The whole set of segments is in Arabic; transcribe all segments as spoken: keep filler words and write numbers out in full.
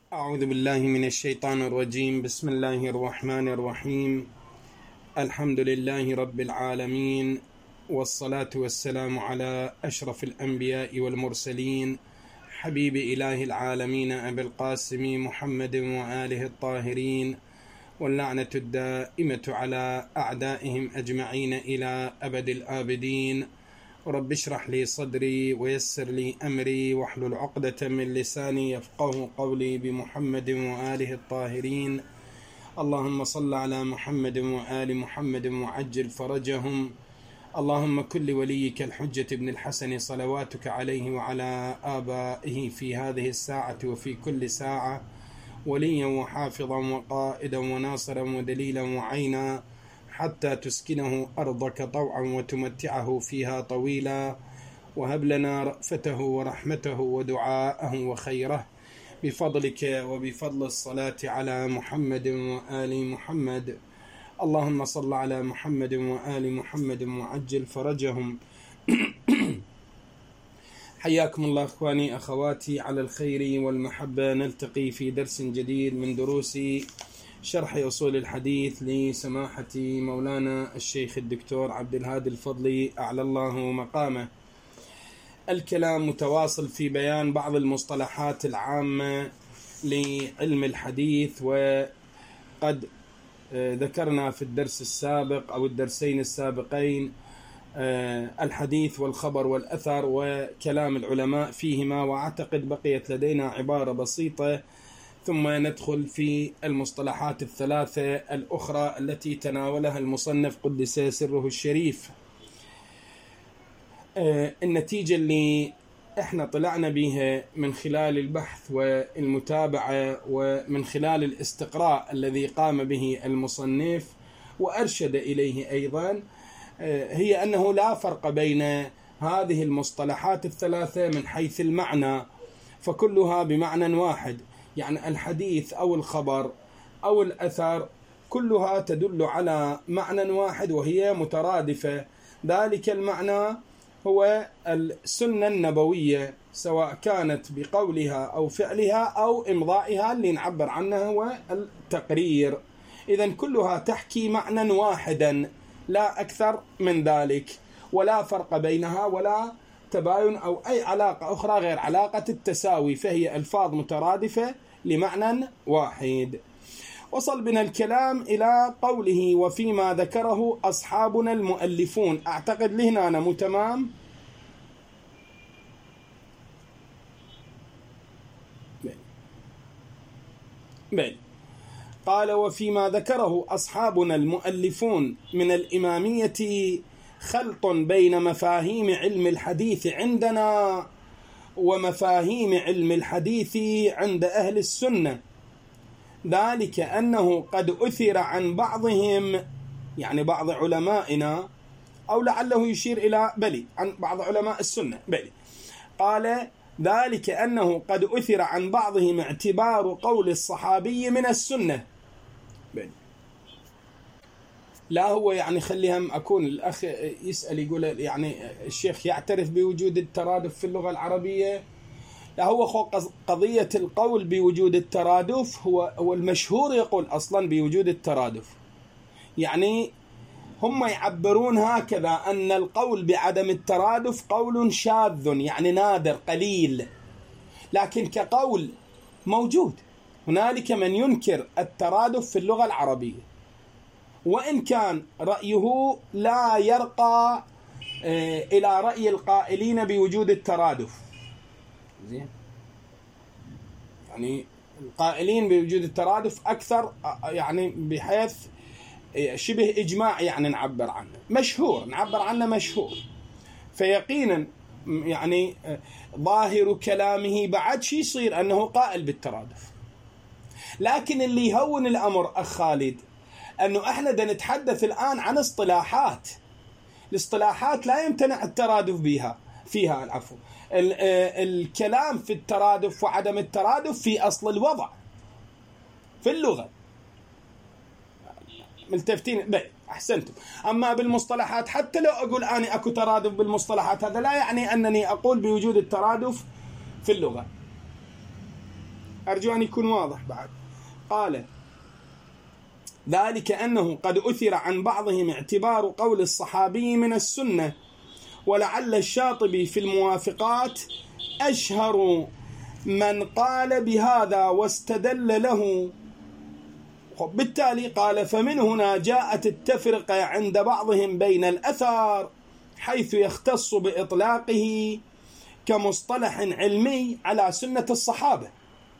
أعوذ بالله من الشيطان الرجيم. بسم الله الرحمن الرحيم. الحمد لله رب العالمين، والصلاة والسلام على أشرف الأنبياء والمرسلين، حبيب إله العالمين أبي القاسم محمد وآله الطاهرين، واللعنة الدائمة على أعدائهم أجمعين إلى أبد الآبدين. رب اشرح لي صدري ويسر لي أمري واحلل عقدة من لساني يفقه قولي، بمحمد وآله الطاهرين. اللهم صل على محمد وآل محمد وعجل فرجهم. اللهم كن لوليك الحجة ابن الحسن صلواتك عليه وعلى آبائه في هذه الساعة وفي كل ساعة وليا وحافظا وقائدا وناصرا ودليلا وعينا، حتى تسكنه أرضك طوعا وتمتعه فيها طويلا، وهب لنا رأفته ورحمته ودعاءه وخيره بفضلك وبفضل الصلاة على محمد وآل محمد. اللهم صل على محمد وآل محمد وعجل فرجهم. حياكم الله أخواني أخواتي على الخير والمحبة. نلتقي في درس جديد من دروس شرح أصول الحديث لسماحة مولانا الشيخ الدكتور عبد الهادي الفضلي أعلى الله مقامه. الكلام متواصل في بيان بعض المصطلحات العامة لعلم الحديث، وقد ذكرنا في الدرس السابق أو الدرسين السابقين الحديث والخبر والأثر وكلام العلماء فيهما، وأعتقد بقيت لدينا عبارة بسيطة ثم ندخل في المصطلحات الثلاثة الأخرى التي تناولها المصنف قدس سره الشريف. النتيجة اللي احنا طلعنا بها من خلال البحث والمتابعة ومن خلال الاستقراء الذي قام به المصنف وأرشد إليه أيضا، هي أنه لا فرق بين هذه المصطلحات الثلاثة من حيث المعنى، فكلها بمعنى واحد. يعني الحديث أو الخبر أو الأثر كلها تدل على معنى واحد وهي مترادفة. ذلك المعنى هو السنة النبوية، سواء كانت بقولها أو فعلها أو إمضائها اللي نعبر عنه هو التقرير. إذن كلها تحكي معنى واحدا لا أكثر من ذلك، ولا فرق بينها ولا تباين أو أي علاقة أخرى غير علاقة التساوي، فهي ألفاظ مترادفة لمعنى واحد. وصل بنا الكلام إلى قوله وفيما ذكره أصحابنا المؤلفون. أعتقد لهنا أنا مو تمام. بل قال وفيما ذكره أصحابنا المؤلفون من الإمامية خلط بين مفاهيم علم الحديث عندنا ومفاهيم علم الحديث عند أهل السنة، ذلك أنه قد أثر عن بعضهم، يعني بعض علمائنا، أو لعله يشير إلى بلي عن بعض علماء السنة بلي. قال ذلك أنه قد أثر عن بعضهم اعتبار قول الصحابي من السنة. بلي لا هو يعني خليهم أكون الأخ يسأل يقول يعني الشيخ يعترف بوجود الترادف في اللغة العربية. لا هو قضية القول بوجود الترادف هو هو المشهور يقول أصلا بوجود الترادف، يعني هم يعبرون هكذا أن القول بعدم الترادف قول شاذ، يعني نادر قليل، لكن كقول موجود. هنالك من ينكر الترادف في اللغة العربية، وإن كان رأيه لا يرقى إلى رأي القائلين بوجود الترادف. زين، يعني القائلين بوجود الترادف أكثر، يعني بحيث شبه إجماع، يعني نعبر عنه مشهور، نعبر عنه مشهور. فيقينا يعني ظاهر كلامه بعد شي يصير أنه قائل بالترادف. لكن اللي يهون الأمر أخ خالد أنه إحنا دا نتحدث الآن عن اصطلاحات. الاصطلاحات لا يمتنع الترادف بها فيها العفو الكلام في الترادف وعدم الترادف في أصل الوضع في اللغة. ملتفتين بل أحسنتم. أما بالمصطلحات حتى لو أقول أنا أكو ترادف بالمصطلحات، هذا لا يعني أنني أقول بوجود الترادف في اللغة. أرجو أن يكون واضح بعد. قال: ذلك أنه قد أثر عن بعضهم اعتبار قول الصحابي من السنة، ولعل الشاطبي في الموافقات أشهر من قال بهذا واستدل له. بالتالي قال: فمن هنا جاءت التفرقة عند بعضهم بين الأثر حيث يختص بإطلاقه كمصطلح علمي على سنة الصحابة.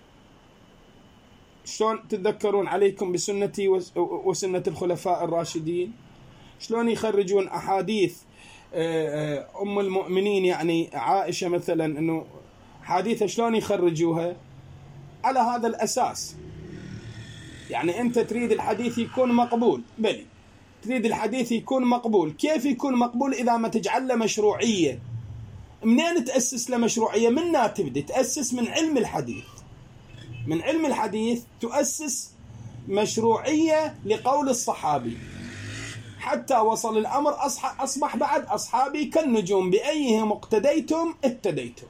شلون تتذكرون عليكم بسنتي وسنة الخلفاء الراشدين؟ شلون يخرجون أحاديث أم المؤمنين يعني عائشة مثلا، أنه حديثة شلون يخرجوها على هذا الأساس؟ يعني أنت تريد الحديث يكون مقبول، بلي تريد الحديث يكون مقبول، كيف يكون مقبول إذا ما تجعل له مشروعية؟ منين تأسس له مشروعية؟ منها تبدأ تأسس من علم الحديث، من علم الحديث تؤسس مشروعية لقول الصحابي، حتى وصل الأمر أصبح بعد أصحابي كالنجوم بأيهم اقتديتم اهتديتم.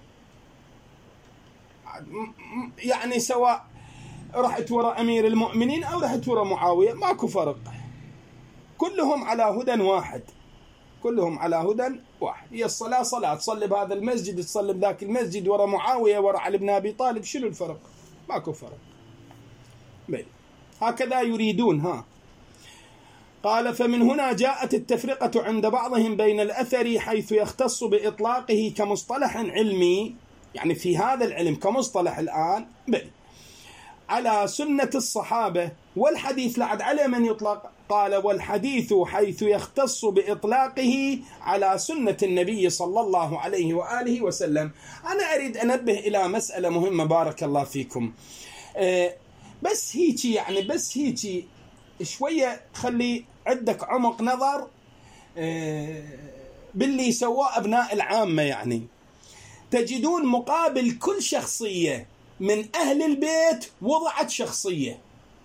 يعني سواء رحت وراء أمير المؤمنين أو رحت وراء معاوية ماكو فرق، كلهم على هدى واحد، كلهم على هدى واحد. هي الصلاة صلاة، تصلي بهذا المسجد تصلي بذاك المسجد، وراء معاوية وراء علي بن أبي طالب، شنو الفرق؟ ماكو فرق. بل هكذا يريدون. ها قال: فمن هنا جاءت التفرقة عند بعضهم بين الأثر حيث يختص بإطلاقه كمصطلح علمي، يعني في هذا العلم كمصطلح الآن، بل على سنة الصحابة، والحديث لعد على من يطلق. قال: والحديث حيث يختص بإطلاقه على سنة النبي صلى الله عليه وآله وسلم. أنا أريد أنبه إلى مسألة مهمة بارك الله فيكم، أه بس هيك يعني بس هيك شوية خلي عندك عمق نظر أه باللي سواه أبناء العامة. يعني تجدون مقابل كل شخصية من أهل البيت وضعت شخصية.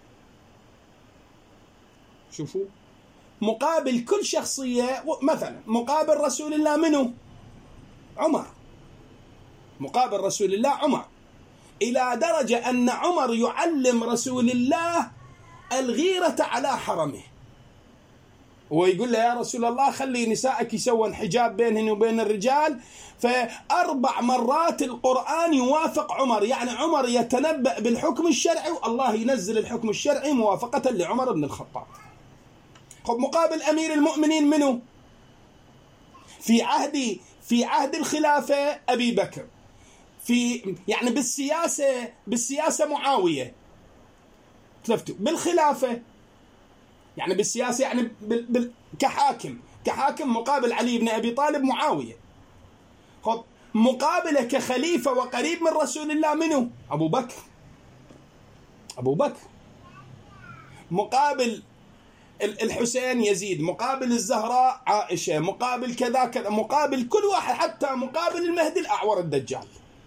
شوفوا، مقابل كل شخصية، مثلا مقابل رسول الله منه عمر، مقابل رسول الله عمر، إلى درجة أن عمر يعلم رسول الله الغيرة على حرمه، ويقول له: يا رسول الله خلي نسائك يسوون حجاب بينهن وبين الرجال. فأربع مرات القرآن يوافق عمر، يعني عمر يتنبأ بالحكم الشرعي والله ينزل الحكم الشرعي موافقة لعمر بن الخطاب. خب مقابل أمير المؤمنين منه في عهد في عهد الخلافة أبي بكر، في يعني بالسياسة بالسياسة معاوية، تلفتوا بالخلافة يعني بالسياسة يعني بال بال كحاكم كحاكم مقابل علي بن أبي طالب معاوية. خب مقابله كخليفة وقريب من رسول الله منه أبو بكر أبو بكر مقابل الحسين يزيد، مقابل الزهراء عائشة، مقابل كذا كذا، مقابل كل واحد، حتى مقابل المهدي الأعور الدجال.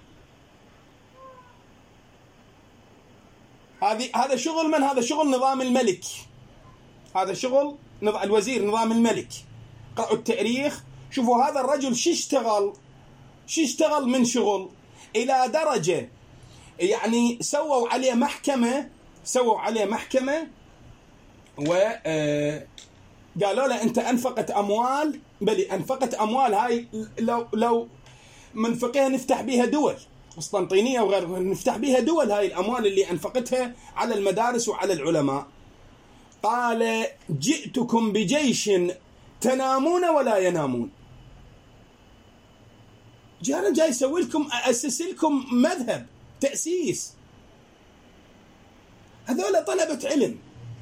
هذه هذا شغل من؟ هذا شغل نظام الملك، هذا شغل الوزير نظام الملك. قرأوا التاريخ شوفوا هذا الرجل شو اشتغل شو اشتغل من شغل، إلى درجة يعني سووا عليه محكمة سووا عليه محكمة وقالوا له أنت أنفقت أموال، بلي أنفقت أموال هاي لو لو منفقها نفتح بها دول قسطنطينية وغيرها، نفتح بها دول هاي الأموال اللي أنفقتها على المدارس وعلى العلماء. قال: جئتكم بجيش تنامون ولا ينامون. جانا جاي يسوي لكم أسس لكم مذهب تأسيس. هذول طلبة علم،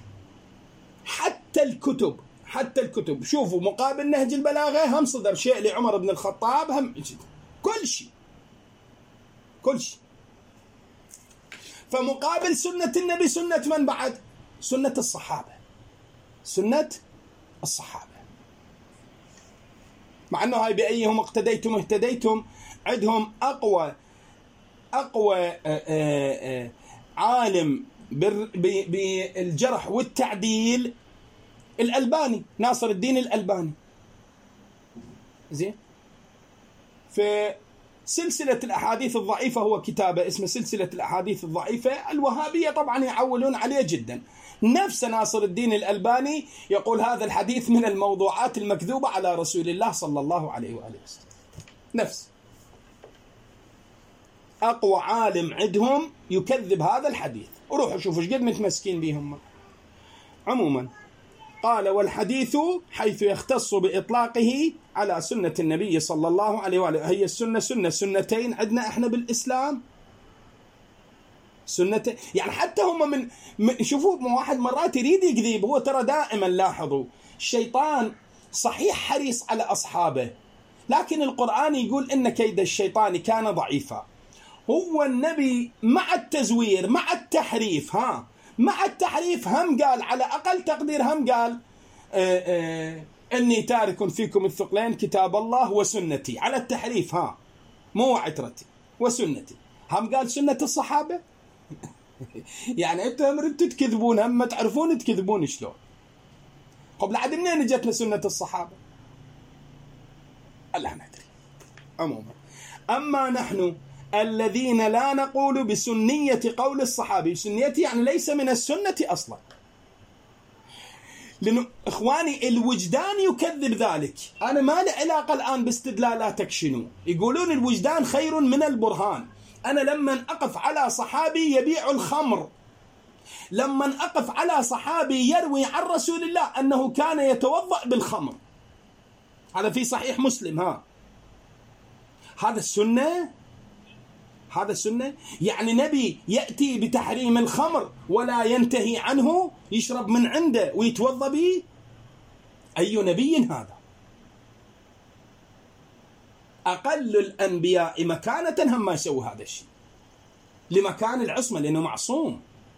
حتى الكتب حتى الكتب شوفوا مقابل نهج البلاغة هم صدر شيء لعمر بن الخطاب، هم كل شيء كل شيء. فمقابل سنة النبي سنة من بعد؟ سنة الصحابة سنة الصحابة مع أنه هاي بأيهم اقتديتم اهتديتم عندهم أقوى أقوى عالم بالجرح والتعديل الألباني، ناصر الدين الألباني. زين، سلسلة الأحاديث الضعيفة هو كتابة اسمه سلسلة الأحاديث الضعيفة. الوهابية طبعا يعولون عليه جدا. نفس ناصر الدين الألباني يقول هذا الحديث من الموضوعات المكذوبة على رسول الله صلى الله عليه وآله وسلم. نفس أقوى عالم عندهم يكذب هذا الحديث. وروحوا شوفوا ايش قد متمسكين بهم. عموما قال والحديث حيث يختص بإطلاقه على سنة النبي صلى الله عليه وآله. هي السنة سنة سنتين عندنا احنا بالإسلام سنة، يعني حتى هم من, من شوفوا واحد مرات يريد يكذب. هو ترى دائما لاحظوا الشيطان صحيح حريص على أصحابه، لكن القرآن يقول إن كيد الشيطان كان ضعيفا. هو النبي مع التزوير مع التحريف ها مع التحريف هم قال على أقل تقدير هم قال آآ آآ إني تارك فيكم الثقلين كتاب الله وسنتي. على التحريف ها مو عترتي وسنتي. هم قال سنة الصحابة. يعني أنتم ردتوا تكذبون هم ما تعرفون تكذبون شلون. قبل عاد منين جتنا سنة الصحابة؟ الله ندري. عموما أما نحن الذين لا نقول بسنية قول الصحابي. سنية يعني ليس من السنة أصلا. لأنه إخواني الوجدان يكذب ذلك. أنا ما لي علاقة الآن باستدلالاتك شنو. يقولون الوجدان خير من البرهان. أنا لما أقف على صحابي يبيع الخمر، لما أقف على صحابي يروي عن رسول الله أنه كان يتوضأ بالخمر، هذا في صحيح مسلم، ها هذا السنة. هذا السنة يعني نبي يأتي بتحريم الخمر ولا ينتهي عنه، يشرب من عنده ويتوضأ به؟ أي نبي هذا؟ أقل الأنبياء مكانة هم ما يسوي هذا الشيء لمكان العصمة لأنه معصوم.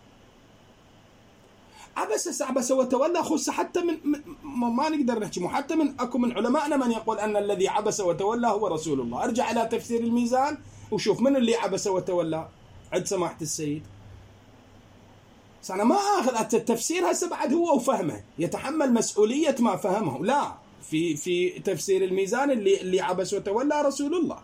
عبس عبس وتولى خص حتى من ما نقدر نحكي حتى من أكو من علمائنا من يقول أن الذي عبس وتولى هو رسول الله. أرجع إلى تفسير الميزان وشوف من اللي عبس وتولى عند سماحة السيد. بس أنا ما أخذ التفسير هسه بعد هو وفهمه يتحمل مسؤولية ما فهمه. لا، في في تفسير الميزان اللي اللي عبس وتولى رسول الله.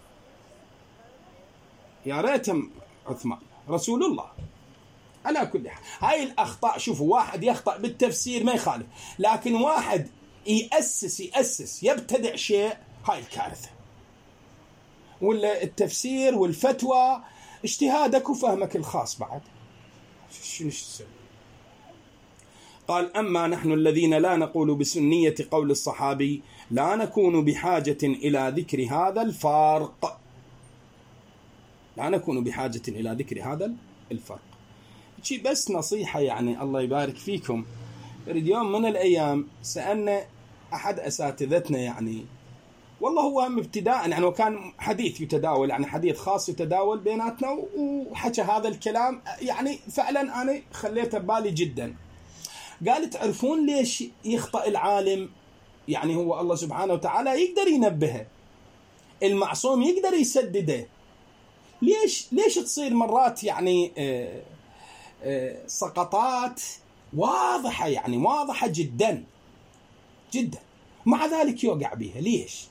يا ريتهم عثمان رسول الله. على كل حال هاي الأخطاء. شوفوا واحد يخطأ بالتفسير ما يخالف، لكن واحد يأسس يأسس يبتدع شيء، هاي الكارثة. ولا التفسير والفتوى اجتهادك وفهمك الخاص بعد شنو تسوي. قال أما نحن الذين لا نقول بسنية قول الصحابي لا نكون بحاجة إلى ذكر هذا الفرق. لا نكون بحاجة إلى ذكر هذا الفرق. شي بس نصيحة يعني الله يبارك فيكم. بريد يوم من الأيام سألنا أحد أساتذتنا يعني والله هو ابتداء يعني وكان حديث يتداول يعني حديث خاص يتداول بيناتنا وحكى هذا الكلام يعني فعلا أنا خليته ببالي جدا. قال تعرفون ليش يخطأ العالم؟ يعني هو الله سبحانه وتعالى يقدر ينبهه، المعصوم يقدر يسدده. ليش ليش تصير مرات يعني آه آه سقطات واضحة يعني واضحة جدا جدا مع ذلك يوقع بها؟ ليش؟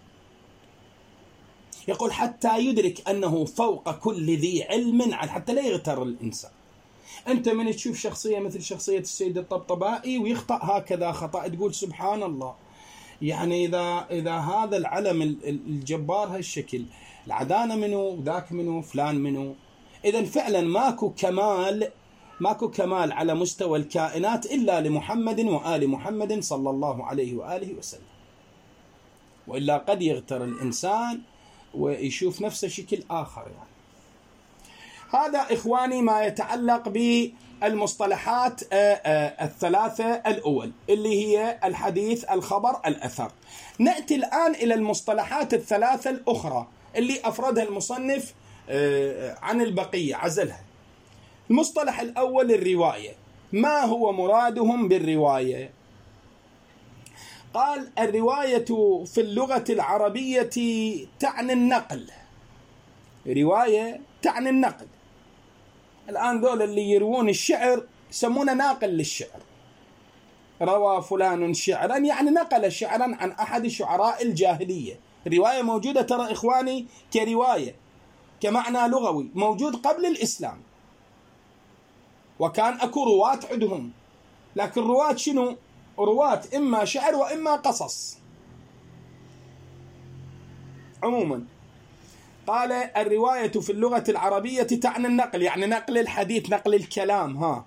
يقول حتى يدرك أنه فوق كل ذي علم، حتى لا يغتر الإنسان. أنت من تشوف شخصية مثل شخصية السيد الطبطبائي ويخطأ هكذا خطأ تقول سبحان الله. يعني إذا إذا هذا العلم الجبار هالشكل العدانة منه وذاك منه فلان منه، إذا فعلا ماكو كمال ماكو كمال على مستوى الكائنات إلا لمحمد وآل محمد صلى الله عليه وآله وسلم. وإلا قد يغتر الإنسان ويشوف نفسه شكل آخر. يعني هذا إخواني ما يتعلق بالمصطلحات الثلاثة الأول اللي هي الحديث الخبر الأثر. نأتي الآن إلى المصطلحات الثلاثة الأخرى اللي أفردها المصنف عن البقية عزلها. المصطلح الأول الرواية. ما هو مرادهم بالرواية؟ قال الرواية في اللغة العربية تعني النقل. رواية تعني النقل. الآن ذول اللي يروون الشعر يسمونه ناقل للشعر. روى فلان شعرا يعني نقل شعرا عن أحد شعراء الجاهلية رواية موجودة ترى إخواني كرواية كمعنى لغوي موجود قبل الإسلام، وكان أكو رواة عندهم، لكن رواة شنو؟ رواة إما شعر وإما قصص. عموما قال الرواية في اللغة العربية تعني النقل، يعني نقل الحديث، نقل الكلام. ها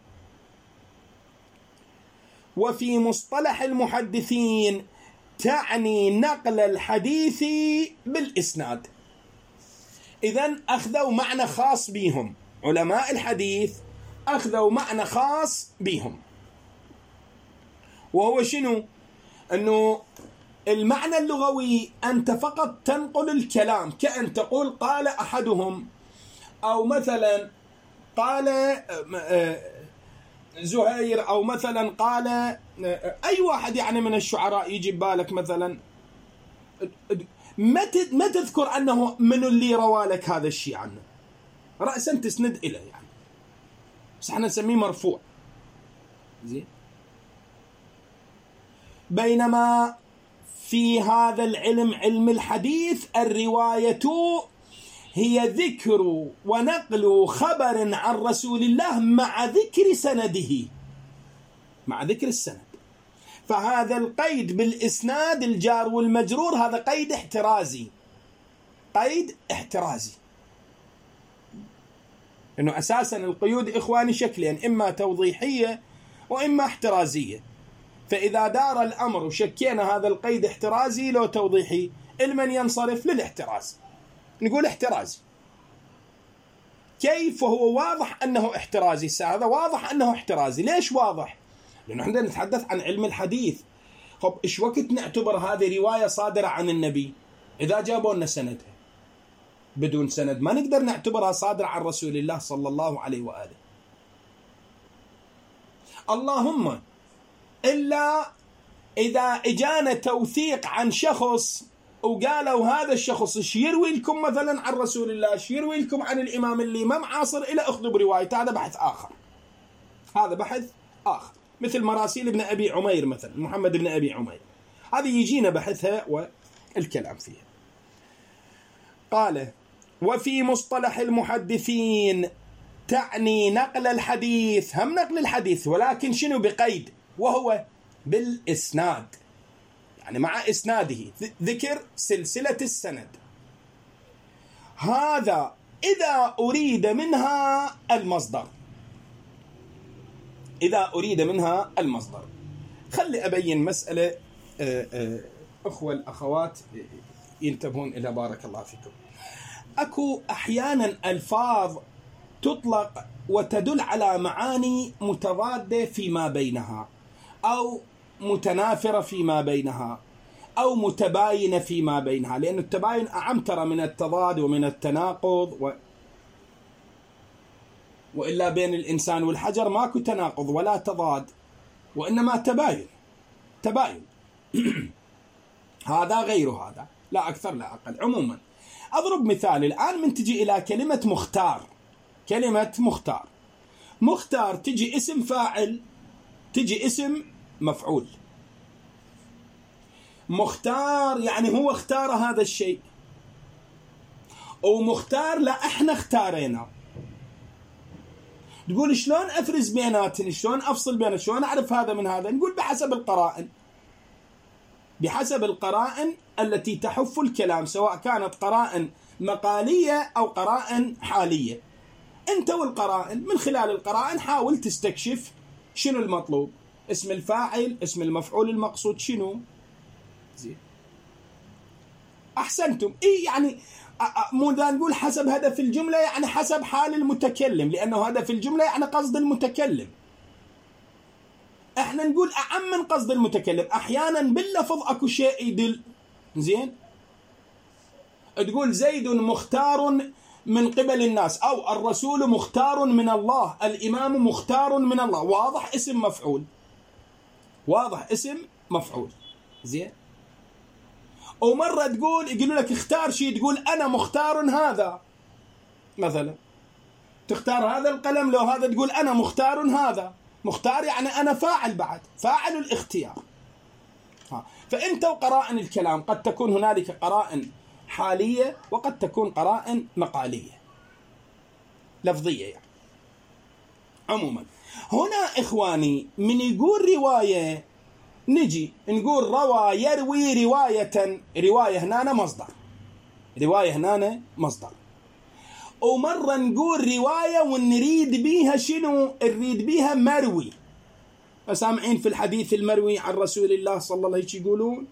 وفي مصطلح المحدثين تعني نقل الحديث بالإسناد. إذن أخذوا معنى خاص بهم، علماء الحديث أخذوا معنى خاص بهم، وهو شنو؟ أنه المعنى اللغوي أنت فقط تنقل الكلام، كأن تقول قال أحدهم، أو مثلا قال زهير، أو مثلا قال أي واحد يعني من الشعراء يجي بالك مثلا، ما تذكر أنه من اللي روى لك هذا الشيء عنه، رأسا تسند إليه يعني، بس احنا نسميه مرفوع. زين. بينما في هذا العلم، علم الحديث، الرواية هي ذكر ونقل خبر عن رسول الله مع ذكر سنده، مع ذكر السند. فهذا القيد بالإسناد الجار والمجرور هذا قيد احترازي، قيد احترازي، إنه أساسا القيود إخواني شكلين، إما توضيحية وإما احترازية. فإذا دار الأمر وشكينا هذا القيد احترازي لو توضيحي، المن ينصرف للاحتراز، نقول احترازي. كيف وهو واضح أنه احترازي؟ هذا واضح أنه احترازي. ليش واضح؟ لأنه احنا نتحدث عن علم الحديث. خب إيش وقت نعتبر هذه رواية صادرة عن النبي؟ إذا جابوا لنا سندها. بدون سند ما نقدر نعتبرها صادرة عن رسول الله صلى الله عليه وآله. اللهم إلا إذا إجانا توثيق عن شخص وقالوا هذا الشخص ايش يروي لكم مثلا عن رسول الله، ايش يروي لكم عن الإمام اللي ما معاصر إلى أخذوا بروايته، هذا بحث آخر، هذا بحث آخر. مثل مراسيل ابن أبي عمير مثلا، محمد بن أبي عمير، هذه يجينا بحثها والكلام فيها. قال وفي مصطلح المحدثين تعني نقل الحديث، هم نقل الحديث ولكن شنو؟ بقيد، وهو بالإسناد، يعني مع إسناده، ذكر سلسلة السند. هذا إذا أريد منها المصدر، إذا أريد منها المصدر. خلي أبين مسألة أخوة الأخوات ينتبهون إلى، بارك الله فيكم. أكو أحيانا ألفاظ تطلق وتدل على معاني متضادة فيما بينها، أو متنافرة فيما بينها، أو متباينة فيما بينها، لأن التباين أعم ترى من التضاد ومن التناقض، و... وإلا بين الإنسان والحجر ماكو تناقض ولا تضاد، وإنما تباين، تباين. هذا غير هذا، لا أكثر لا أقل. عموما أضرب مثال الآن، من تجي إلى كلمة مختار، كلمة مختار، مختار تجي اسم فاعل، تجي اسم مفعول. مختار يعني هو اختار هذا الشيء، ومختار لا احنا اختارينا. تقول شلون افرز بيناتن، شلون افصل بين، شلون اعرف هذا من هذا؟ نقول بحسب القرائن، بحسب القرائن التي تحف الكلام، سواء كانت قرائن مقالية أو قرائن حالية. أنت والقرائن، من خلال القرائن حاول تستكشف شنو المطلوب، اسم الفاعل، اسم المفعول المقصود شنو. زين، أحسنتم. إيه يعني مو ذا نقول حسب هدف الجملة، يعني حسب حال المتكلم، لأنه هدف الجملة يعني قصد المتكلم. احنا نقول أعم من قصد المتكلم. أحيانا باللفظ أكو شيء يدل. زين، تقول زيد مختار من قبل الناس، أو الرسول مختار من الله، الإمام مختار من الله، واضح اسم مفعول، واضح اسم مفعول. زين، ومرة تقول يقولوا لك اختار شيء، تقول أنا مختار هذا مثلا، تختار هذا القلم، لو هذا تقول أنا مختار هذا. مختار يعني أنا فاعل، بعد فاعل الاختيار. فأنت وقرائن الكلام قد تكون هنالك قرائن حالية وقد تكون قرائن مقالية لفظية يعني. عموما هنا إخواني من يقول رواية نجي نقول روى يروي رواية، رواية هنا مصدر، رواية هنا مصدر. ومرة نقول رواية ونريد بيها شنو؟ نريد بيها مروي. فسامعين في الحديث المروي عن رسول الله صلى الله عليه وسلم يقولون،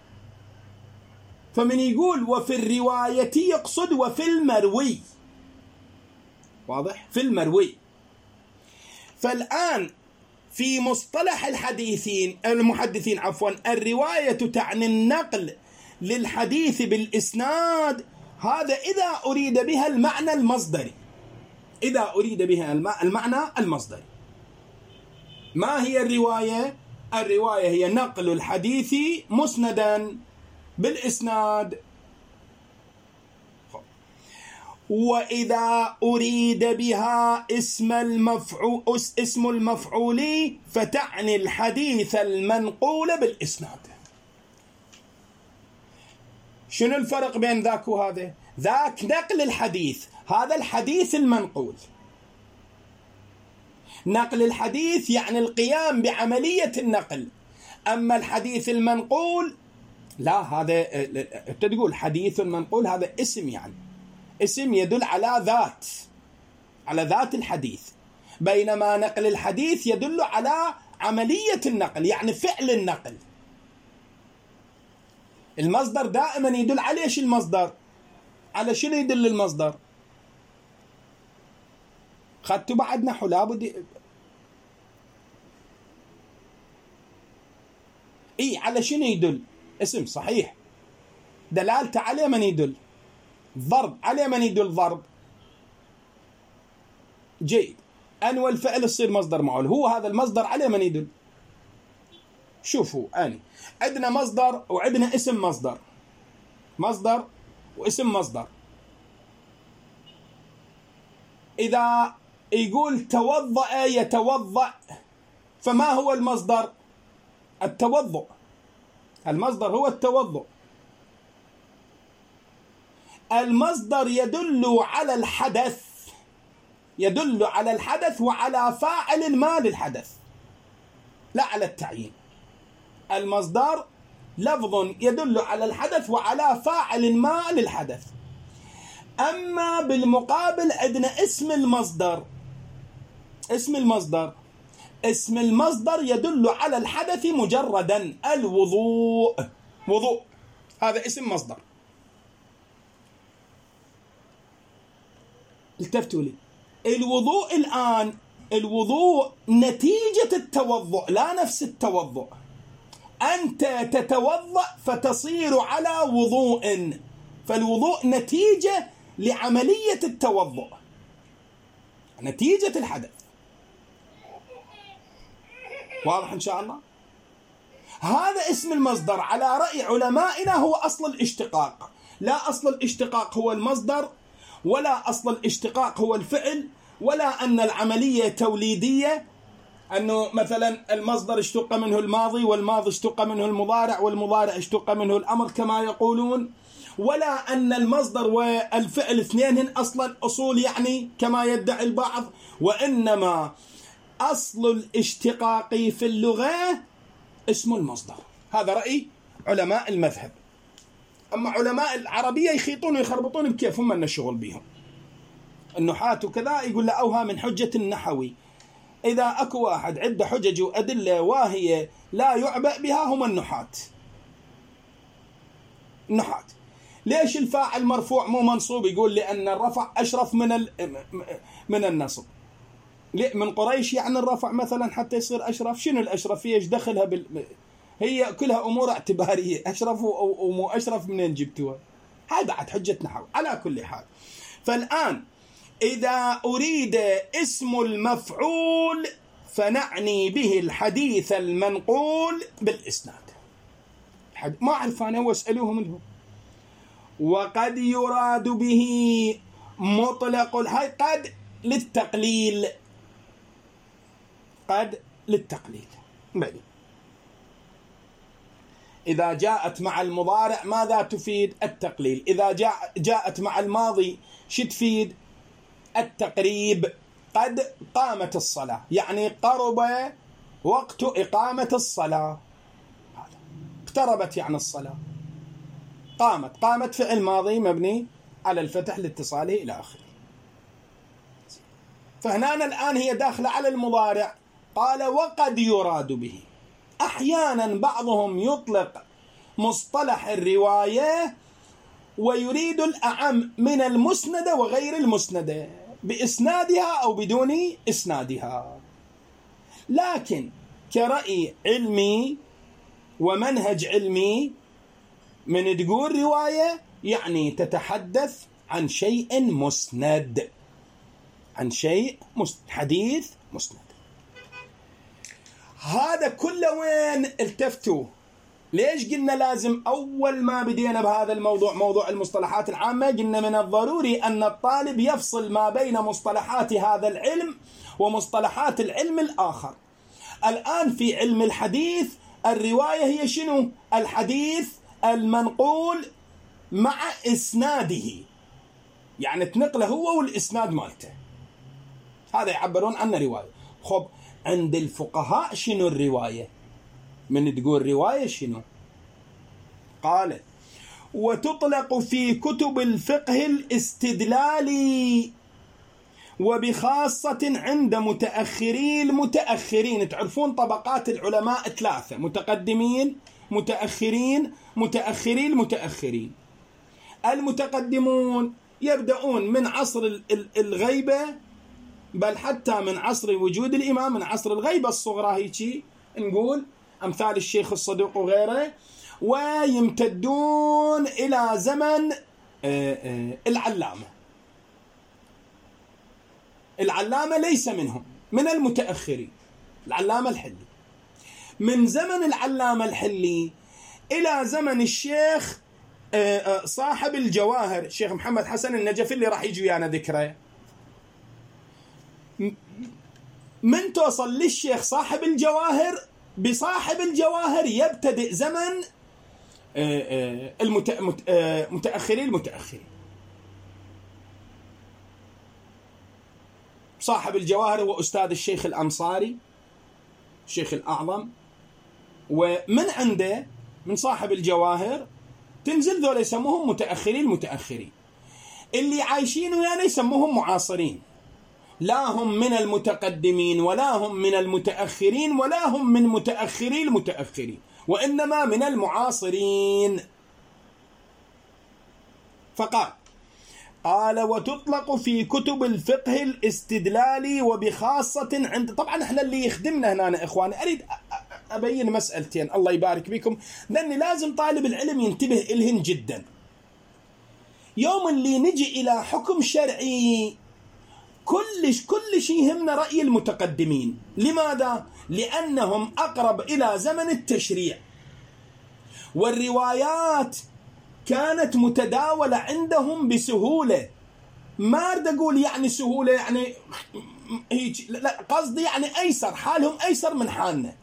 فمن يقول وفي الرواية يقصد وفي المروي، واضح؟ في المروي. فالآن في مصطلح الحديثين المحدثين عفوا الرواية تعني النقل للحديث بالإسناد، هذا إذا أريد بها المعنى المصدري، إذا أريد بها المعنى المصدري. ما هي الرواية؟ الرواية هي نقل الحديث مسندا بالإسناد. وإذا أريد بها اسم المفعول اسم المفعول فتعني الحديث المنقول بالإسناد. شنو الفرق بين ذاك وهذا؟ ذاك نقل الحديث، هذا الحديث المنقول. نقل الحديث يعني القيام بعملية النقل، أما الحديث المنقول لا، هذا تقول حديث منقول هذا اسم، يعني اسم يدل على ذات، على ذات الحديث، بينما نقل الحديث يدل على عملية النقل، يعني فعل النقل. المصدر دائما يدل على ايش؟ المصدر على شنو يدل المصدر؟ خدتوا بعد نحو لابد اي على شنو يدل؟ اسم صحيح، دلالته عليه من يدل، ضرب عليه من يدل ضرب. جيد، أنوى الفعل يصير مصدر معول، هو هذا المصدر عليه من يدل. شوفوا أني عندنا مصدر وعندنا اسم مصدر، مصدر واسم مصدر. إذا يقول توضأ يتوضأ، فما هو المصدر؟ التوضؤ، المصدر هو التوضؤ. المصدر يدل على الحدث، يدل على الحدث وعلى فاعل ما للحدث، لا على التعيين. المصدر لفظ يدل على الحدث وعلى فاعل ما للحدث. أما بالمقابل عندنا اسم المصدر، اسم المصدر اسم المصدر يدل على الحدث مجردا، الوضوء، وضوء، هذا اسم مصدر. التفتوا لي، الوضوء الآن، الوضوء نتيجة التوضؤ لا نفس التوضؤ. أنت تتوضأ فتصير على وضوء، فالوضوء نتيجة لعملية التوضؤ، نتيجة الحدث. واضح إن شاء الله؟ هذا اسم المصدر على رأي علمائنا هو أصل الاشتقاق، لا أصل الاشتقاق هو المصدر، ولا أصل الاشتقاق هو الفعل، ولا أن العملية توليدية، أنه مثلا المصدر اشتق منه الماضي والماضي اشتق منه المضارع والمضارع اشتق منه الأمر كما يقولون، ولا أن المصدر والفعل اثنين أصلا أصول يعني كما يدعي البعض، وإنما أصل الاشتقاق في اللغة اسم المصدر. هذا رأي علماء المذهب. أما علماء العربية يخيطون ويخربطون بكيف هم أن الشغل بيهم، النحاة وكذا يقول له أوها من حجة النحوي. إذا أكو واحد عنده حجج وأدلة واهية لا يعبأ بها هم النحاة. النحاة ليش الفاعل مرفوع مو منصوب؟ يقول لأن الرفع أشرف من من النصب. من قريش يعني الرفع مثلا حتى يصير أشرف. شنو الأشرفية؟ إيش دخلها بال... هي كلها أمور اعتبارية، أشرف ومو أشرف منين جبتوها؟ هاي بعد حجة نحو. على كل حال، فالآن إذا أريد اسم المفعول فنعني به الحديث المنقول بالإسناد. ما أعرف أنا واسألوه منه. وقد يراد به مطلق، هاي قد للتقليل، قد للتقليل. بلي إذا جاءت مع المضارع ماذا تفيد؟ التقليل. إذا جاء جاءت مع الماضي شو تفيد؟ التقريب. قد قامت الصلاة يعني قرب وقت إقامة الصلاة، اقتربت يعني الصلاة. قامت، قامت فعل ماضي مبني على الفتح لاتصاله إلى آخره. فهنا الآن هي داخلة على المضارع. قال وقد يراد به. أحيانا بعضهم يطلق مصطلح الرواية ويريد الأعم من المسندة وغير المسندة، بإسنادها أو بدون إسنادها. لكن كرأي علمي ومنهج علمي، من تقول رواية يعني تتحدث عن شيء مسند، عن شيء مسند، حديث مسند. هذا كله وين التفتوا؟ ليش قلنا لازم أول ما بدينا بهذا الموضوع موضوع المصطلحات العامة قلنا من الضروري أن الطالب يفصل ما بين مصطلحات هذا العلم ومصطلحات العلم الآخر. الآن في علم الحديث الرواية هي شنو؟ الحديث المنقول مع إسناده، يعني تنقله هو والإسناد مالته، هذا يعبرون عنه رواية. خب عند الفقهاء شنو الرواية؟ من تقول رواية شنو؟ قال وتطلق في كتب الفقه الاستدلالي، وبخاصة عند متأخري المتأخرين. تعرفون طبقات العلماء ثلاثة: متقدمين، متأخرين، متأخري المتأخرين. المتقدمون يبدأون من عصر الغيبة، بل حتى من عصر وجود الإمام، من عصر الغيبة الصغرى هيك نقول، أمثال الشيخ الصدوق وغيره، ويمتدون إلى زمن العلامة. العلامة ليس منهم، من المتأخرين، العلامة الحلي. من زمن العلامة الحلي إلى زمن الشيخ صاحب الجواهر، الشيخ محمد حسن النجفي اللي راح يجي ويانا ذكره. من توصل للشيخ صاحب الجواهر، بصاحب الجواهر يبتدئ زمن المتأخرين المتأخرين. صاحب الجواهر هو أستاذ الشيخ الأنصاري، الشيخ الأعظم، ومن عنده من صاحب الجواهر تنزل ذولا يسموهم متأخرين المتأخرين. اللي عايشين ويانا يسموهم معاصرين، لا هم من المتقدمين ولا هم من المتأخرين ولا هم من متأخري المتأخرين، وإنما من المعاصرين. فقال قال وتطلق في كتب الفقه الاستدلالي، وبخاصة عند، طبعا احنا اللي يخدمنا هنا اخواني، اريد ابين مسألتين الله يبارك بكم، لاني لازم طالب العلم ينتبه إلهن جدا. يوم اللي نجي الى حكم شرعي كلش كلش يهمنا رأي المتقدمين. لماذا؟ لأنهم أقرب إلى زمن التشريع، والروايات كانت متداولة عندهم بسهولة. ما أريد أقول يعني سهولة يعني هيك، لا، قصدي يعني أيسر، حالهم أيسر من حالنا،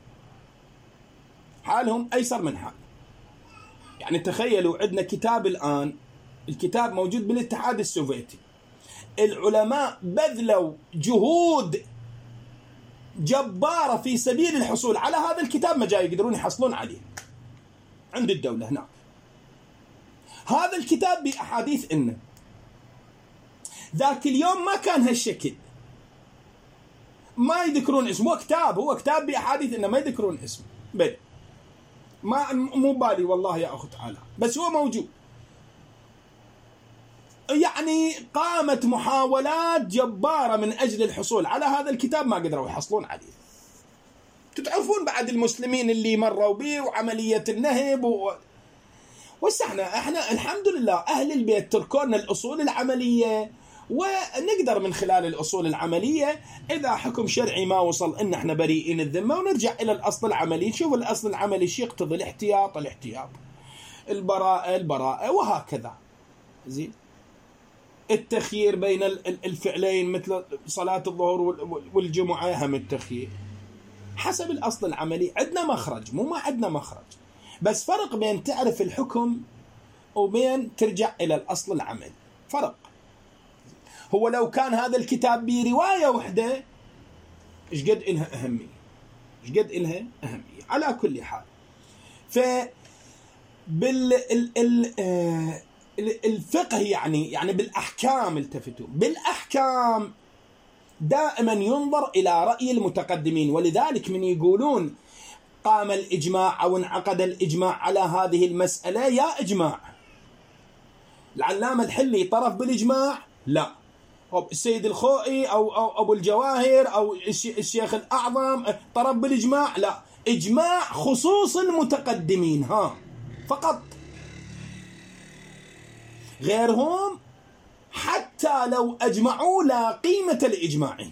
حالهم أيسر من حالنا. يعني تخيلوا عندنا كتاب الآن، الكتاب موجود بالاتحاد السوفيتي، العلماء بذلوا جهود جبارة في سبيل الحصول على هذا الكتاب، ما جاي يقدرون يحصلون عليه عند الدولة هناك. هذا الكتاب بأحاديث إنه ذاك اليوم ما كان هالشكل، ما يذكرون اسمه، هو كتاب هو كتاب بأحاديث إنه ما يذكرون اسمه، بل ما مو بالي والله يا أخت تعالى، بس هو موجود. يعني قامت محاولات جبارة من أجل الحصول على هذا الكتاب، ما قدروا يحصلون عليه. تتعرفون بعد المسلمين اللي مروا به وعملية النهب و... وسحنا احنا الحمد لله أهل البيت تركونا الأصول العملية، ونقدر من خلال الأصول العملية إذا حكم شرعي ما وصل إن احنا بريئين الذمة، ونرجع إلى الأصل العملي، نشوف الأصل العملي شيء يقتضي الاحتياط الاحتياط، البراءة البراءة، وهكذا. زين، التخيير بين الفعلين مثل صلاة الظهر والجمعة هم التخيير حسب الأصل العملي. عندنا مخرج، مو ما عندنا مخرج، بس فرق بين تعرف الحكم وبين ترجع إلى الأصل العمل، فرق. هو لو كان هذا الكتاب برواية وحدة إيش قد إلها أهمية، إيش قد إلها أهمية. على كل حال، ف بال ال... ال... الفقه يعني يعني بالأحكام، التفتوا بالأحكام دائما ينظر إلى رأي المتقدمين. ولذلك من يقولون قام الإجماع أو انعقد الإجماع على هذه المسألة، يا إجماع العلامة الحلي طرف بالإجماع؟ لا. السيد الخوئي أو, أو أبو الجواهر أو الشيخ الأعظم طرف بالإجماع؟ لا. إجماع خصوص المتقدمين ها فقط، غيرهم حتى لو أجمعوا لا قيمة لإجماعهم.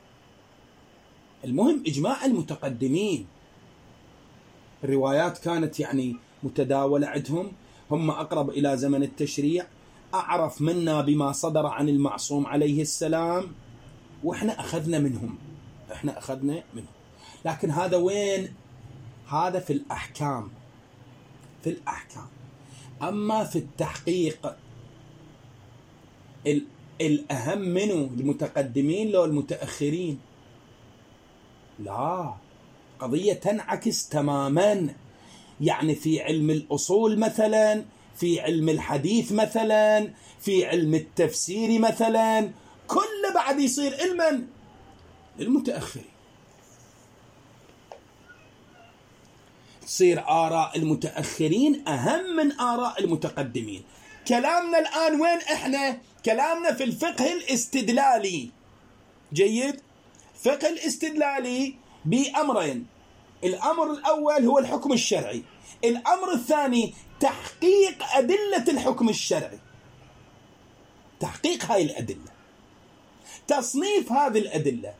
المهم إجماع المتقدمين. الروايات كانت يعني متداولة عندهم، هم أقرب إلى زمن التشريع، أعرف منا بما صدر عن المعصوم عليه السلام، وإحنا أخذنا منهم إحنا أخذنا منهم لكن هذا وين؟ هذا في الأحكام في الأحكام أما في التحقيق الأهم منه المتقدمين لو المتأخرين؟ لا، قضية تنعكس تماما. يعني في علم الأصول مثلا، في علم الحديث مثلا، في علم التفسير مثلا، كل بعد يصير علما للمتأخرين، تصير آراء المتأخرين أهم من آراء المتقدمين. كلامنا الآن وين إحنا؟ كلامنا في الفقه الاستدلالي. جيد؟ فقه الاستدلالي بأمرين، الأمر الأول هو الحكم الشرعي، الأمر الثاني تحقيق أدلة الحكم الشرعي، تحقيق هاي الأدلة، تصنيف هذه الأدلة،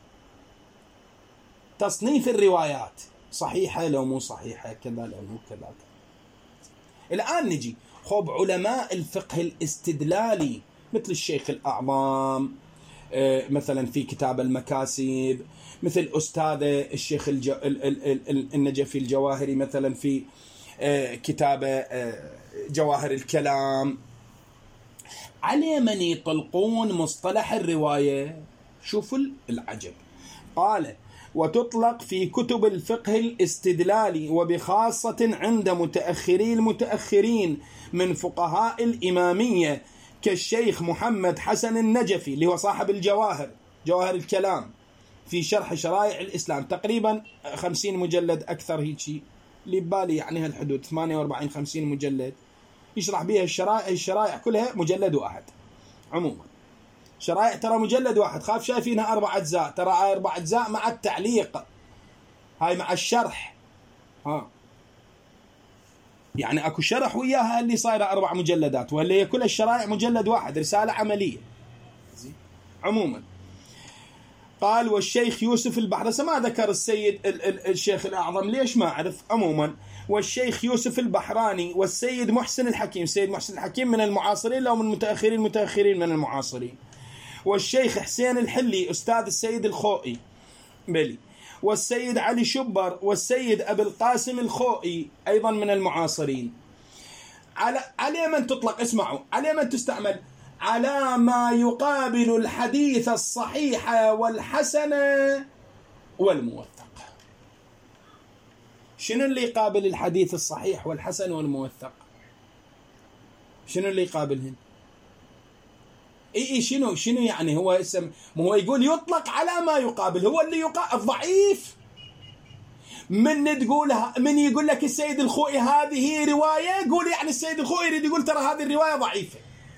تصنيف الروايات، صحيحة لو مو صحيحة، كذا لو مو كذا. الآن نجي خب علماء الفقه الاستدلالي مثل الشيخ الأعظم مثلا في كتاب المكاسب، مثل أستاذ الشيخ الج... النجفي الجواهري مثلا في كتاب جواهر الكلام. على من يطلقون مصطلح الرواية، شوفوا العجب، قال: وتطلق في كتب الفقه الاستدلالي وبخاصة عند متأخري المتأخرين من فقهاء الإمامية كالشيخ محمد حسن النجفي اللي هو صاحب الجواهر، جواهر الكلام، في شرح شرائع الإسلام، تقريبا خمسين مجلد أكثر هيك اللي ببالي، يعني هالحدود ثمانية وأربعين خمسين مجلد، يشرح بها الشرائع الشرائع كلها مجلد واحد. عموما شرائع ترى مجلد واحد، خاف شايفينها أربع أجزاء، ترى أربع أجزاء مع التعليق، هاي مع الشرح، ها يعني أكو شرح وياها اللي صايرة أربع مجلدات، ولا هي كل الشرائع مجلد واحد، رسالة عملية. عموما قال: والشيخ يوسف البحراني، ما ذكر السيد الشيخ الأعظم، ليش ما أعرف. عموما والشيخ يوسف البحراني والسيد محسن الحكيم، سيد محسن الحكيم من المعاصرين لو من المتأخرين، المتأخرين من المعاصرين، والشيخ حسين الحلي أستاذ السيد الخوئي بلي، والسيد علي شبر، والسيد أبي القاسم الخوئي أيضا من المعاصرين. على على من تطلق، اسمعوا، على من تستعمل؟ على ما يقابل الحديث الصحيح والحسن والموثق. شنو اللي يقابل الحديث الصحيح والحسن والموثق؟ شنو اللي يقابلهن؟ اي اي شنو شنو يعني هو اسم، هو يقول يطلق على ما يقابل، هو اللي يقابل الضعيف. من تقولها، من يقول لك السيد الخوئي هذه رواية، قول يعني السيد الخوئي يريد يقول ترى هذه الرواية ضعيفة.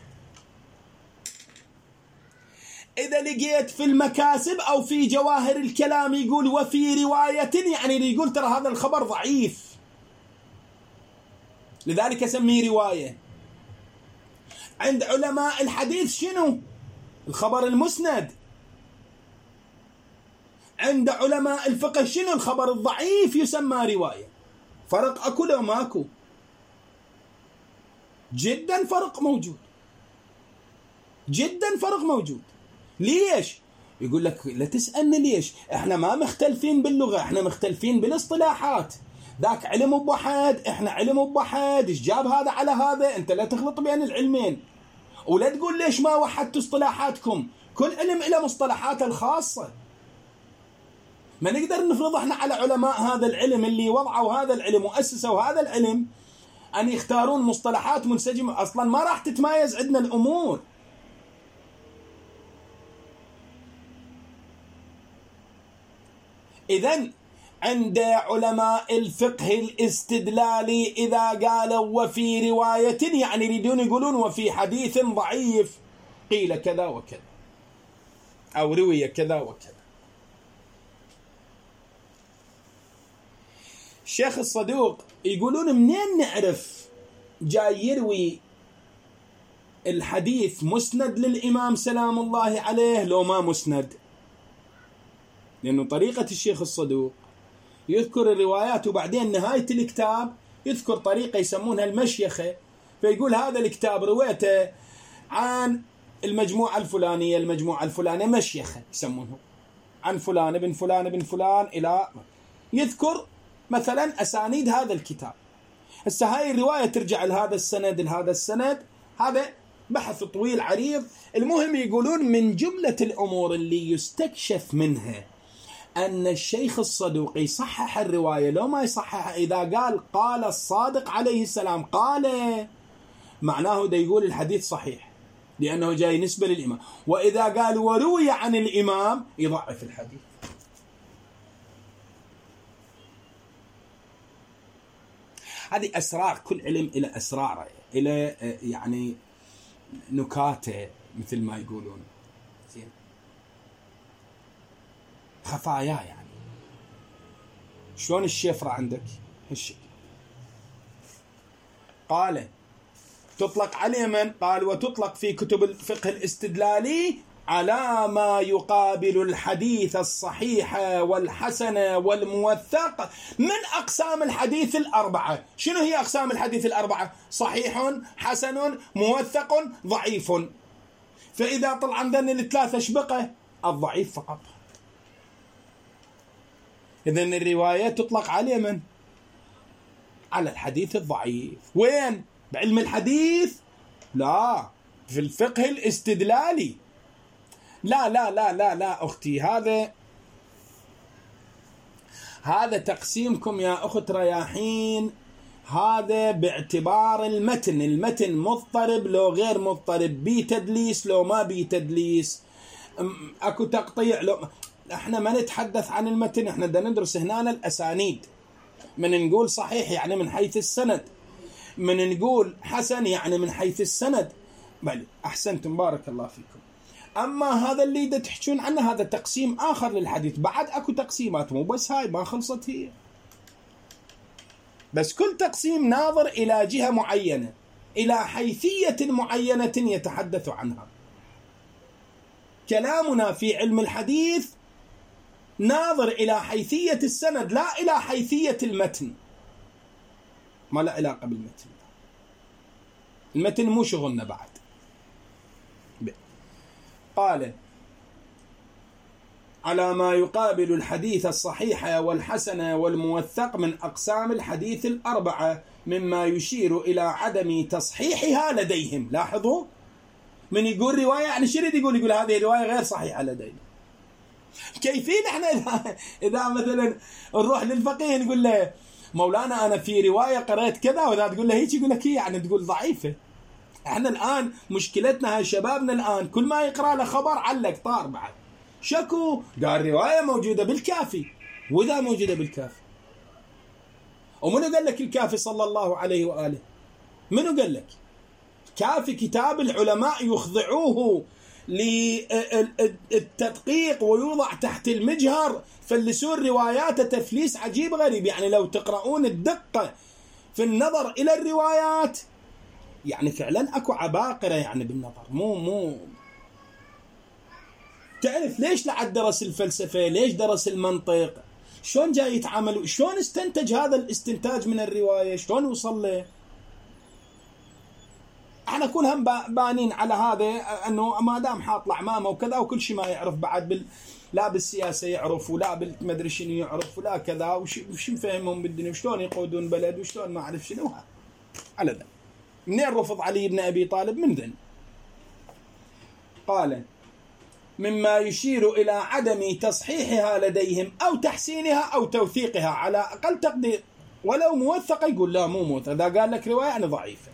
إذا لقيت في المكاسب أو في جواهر الكلام يقول وفي رواية، يعني يقول ترى هذا الخبر ضعيف، لذلك أسميه رواية. عند علماء الحديث شنو؟ الخبر المسند. عند علماء الفقه شنو؟ الخبر الضعيف يسمى رواية. فرق أكو لو ماكو؟ جدا فرق موجود، جدا فرق موجود. ليش؟ يقول لك لا تسألني ليش، احنا ما مختلفين باللغة، احنا مختلفين بالاصطلاحات. ذاك علم بوحد، احنا علم بوحد، ايش جاب هذا على هذا؟ انت لا تخلط بين العلمين، ولا تقول ليش ما وحدت اصطلاحاتكم. كل علم له مصطلحاته الخاصة. ما نقدر نفرض احنا على علماء هذا العلم اللي وضعوا هذا العلم وأسسوا هذا العلم أن يختارون مصطلحات منسجمة. أصلا ما راح تتمايز عندنا الأمور. إذن عند علماء الفقه الاستدلالي إذا قالوا وفي رواية، يعني يريدون يقولون وفي حديث ضعيف قيل كذا وكذا، أو روي كذا وكذا. الشيخ الصدوق يقولون منين نعرف جاي يروي الحديث مسند للإمام سلام الله عليه لو ما مسند؟ لأنه طريقة الشيخ الصدوق يذكر الروايات وبعدين نهاية الكتاب يذكر طريقة يسمونها المشيخة، فيقول هذا الكتاب رويته عن المجموعة الفلانية، المجموعة الفلانية مشيخة يسمونه، عن فلان بن فلان بن فلان إلى يذكر مثلا أسانيد هذا الكتاب. هسه هاي الرواية ترجع لهذا السند لهذا السند، هذا بحث طويل عريض. المهم يقولون من جملة الأمور اللي يستكشف منها أن الشيخ الصدوق يصحح الرواية لو ما يصحح. إذا قال قال الصادق عليه السلام قال، معناه ده يقول الحديث صحيح لأنه جاي نسبة للإمام. وإذا قال وروي عن الإمام يضعف الحديث. هذه أسرار، كل علم إلى أسراره، إلى يعني نكاته مثل ما يقولون، زين، خفايا يعني. شلون الشفرة عندك هالشكل. قال تطلق على من؟ قال وتطلق في كتب الفقه الاستدلالي على ما يقابل الحديث الصحيح والحسن والموثق من أقسام الحديث الأربعة. شنو هي أقسام الحديث الأربعة؟ صحيح، حسن، موثق، ضعيف. فإذا طلع عندنا الثلاثة شبقة الضعيف فقط. إذن الرواية تطلق على من؟ على الحديث الضعيف. وين؟ بعلم الحديث؟ لا، في الفقه الاستدلالي. لا لا لا لا لا أختي، هذا هذا تقسيمكم يا أخت رياحين، هذا باعتبار المتن. المتن مضطرب لو غير مضطرب، بي تدليس لو ما بي تدليس، أكو تقطيع لو. احنا ما نتحدث عن المتن، احنا بدنا ندرس هنا الأسانيد. من نقول صحيح يعني من حيث السند، من نقول حسن يعني من حيث السند. بل أحسنتم بارك الله فيكم. أما هذا اللي دا تحكون عنه هذا تقسيم آخر للحديث. بعد أكو تقسيمات، مو بس هاي، ما خلصت هي، بس كل تقسيم ناظر إلى جهة معينة، إلى حيثية معينة يتحدث عنها. كلامنا في علم الحديث ناظر إلى حيثية السند لا إلى حيثية المتن. ما لا علاقة بالمتن، المتن مو شغلنا بعد. قال على ما يقابل الحديث الصحيح والحسن والموثق من أقسام الحديث الأربعة مما يشير إلى عدم تصحيحها لديهم. لاحظوا، من يقول رواية يعني شو يريد يقول؟ يقول هذه رواية غير صحيحة لدينا. كيفين احنا إذا, إذا مثلا نروح للفقيه نقول له مولانا أنا في رواية قرأت كذا، وإذا تقول له هيك يقول لك هي يعني تقول ضعيفة. احنا الآن مشكلتنا هاي شبابنا الآن كل ما يقرأ له خبر علق طار بعد شكو، قال رواية موجودة بالكافي، وإذا موجودة بالكافي. ومنو قال لك الكافي صلى الله عليه وآله؟ منو قال لك؟ كافي كتاب العلماء يخضعوه للتدقيق ويوضع تحت المجهر، فلسون رواياته تفليس عجيب غريب. يعني لو تقرؤون الدقة في النظر إلى الروايات يعني فعلا أكو عباقرة يعني بالنظر. مو مو تعرف ليش لعد درس الفلسفة، ليش درس المنطق، شلون جاي يتعامل، شلون استنتج هذا الاستنتاج من الرواية، شلون وصل له. احنا كلهم بانين على هذا انه ما دام حاط اعمامه وكذا وكل شيء ما يعرف بعد بال لا بالسياسة يعرف ولا بالمدري شنو يعرف ولا كذا، وش مفهمهم بالدنيا وشلون يقودون بلد وشلون ما أعرف شنو. على ذا منين رفض علي بن أبي طالب؟ من ذن. قال مما يشير إلى عدم تصحيحها لديهم أو تحسينها أو توثيقها على أقل تقدير، ولو موثقة يقول لا مو موثقة، إذا قال لك رواية يعني ضعيفة.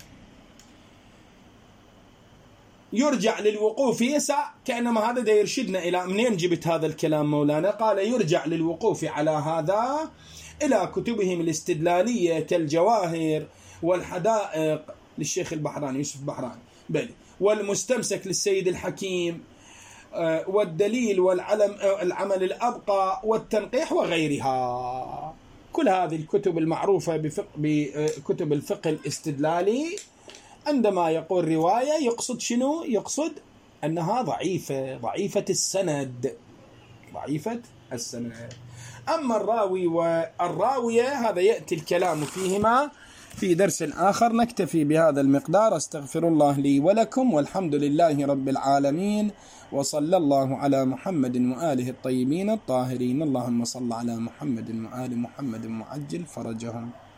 يرجع للوقوف يسع، كأنما هذا دا يرشدنا إلى منين جبت هذا الكلام مولانا. قال يرجع للوقوف على هذا إلى كتبهم الاستدلالية كالجواهر والحدائق للشيخ البحراني يوسف البحراني بل والمستمسك للسيد الحكيم والدليل والعلم العمل الأبقى والتنقيح وغيرها. كل هذه الكتب المعروفة بكتب الفقه الاستدلالي عندما يقول رواية يقصد شنو؟ يقصد أنها ضعيفة، ضعيفة السند، ضعيفة السند. أما الراوي والراوية هذا يأتي الكلام فيهما في درس آخر. نكتفي بهذا المقدار. استغفر الله لي ولكم، والحمد لله رب العالمين، وصلى الله على محمد وآله الطيبين الطاهرين. اللهم صل على محمد وآل محمد وعجل فرجهم.